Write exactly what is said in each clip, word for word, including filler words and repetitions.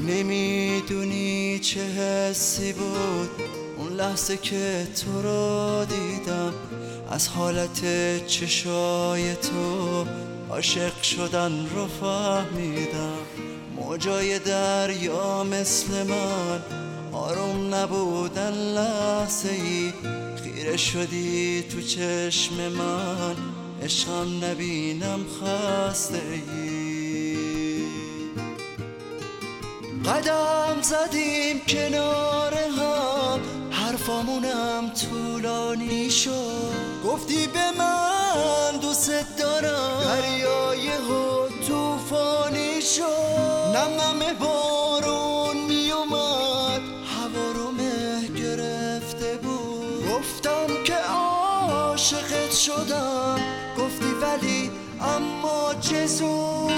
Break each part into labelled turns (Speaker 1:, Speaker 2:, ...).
Speaker 1: نمیدونی چه حسی بود اون لحظه که تو رو دیدم، از حالت چشای تو عاشق شدن رو فهمیدم. موجای دریا مثل من آروم نبودن، لحظه ای خیره شدی تو چشم من، عشقم نبینم خسته ای. قدم زدیم کنار هم، حرفامونم طولانی شد، گفتی به من دوست دارم، دریای ها توفانی شد. نم نم بارون می اومد، هوا رو مه گرفته بود، گفتم که عاشقت شدم، گفتی ولی اما چه زود.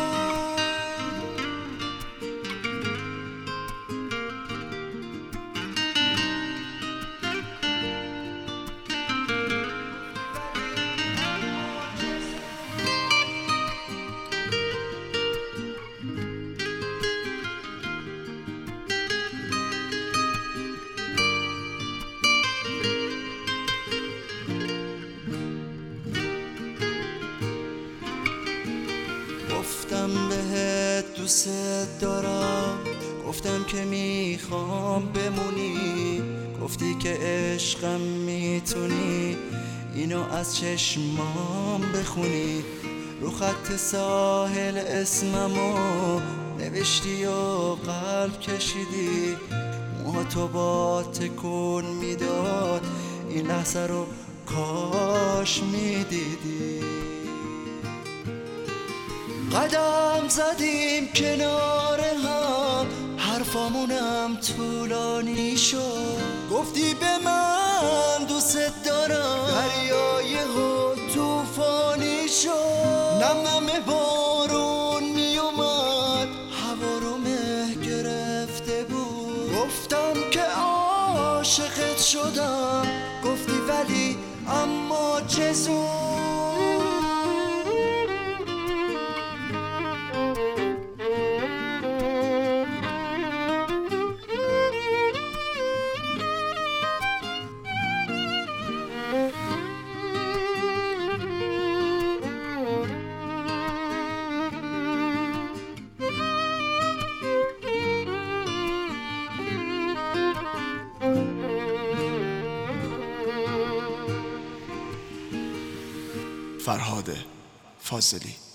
Speaker 1: گفتم بهت دوست دارم، گفتم که میخوام بمونی، گفتی که عشقم میتونی اینو از چشمام بخونی. رو خط ساحل اسممو نوشتی و قلب کشیدی، موها تو با تکون میداد، این لحظه رو کاش میدیدی. قدم زدیم کنار هم، حرفامونم طولانی شد، گفتی به من دوست دارم، دریای ها توفانی شد. نم نم بارون می اومد، هوا رو مه گرفته بود، گفتم که عاشقت شدم، گفتی ولی اما چه زود.
Speaker 2: فرهاد فاضلی.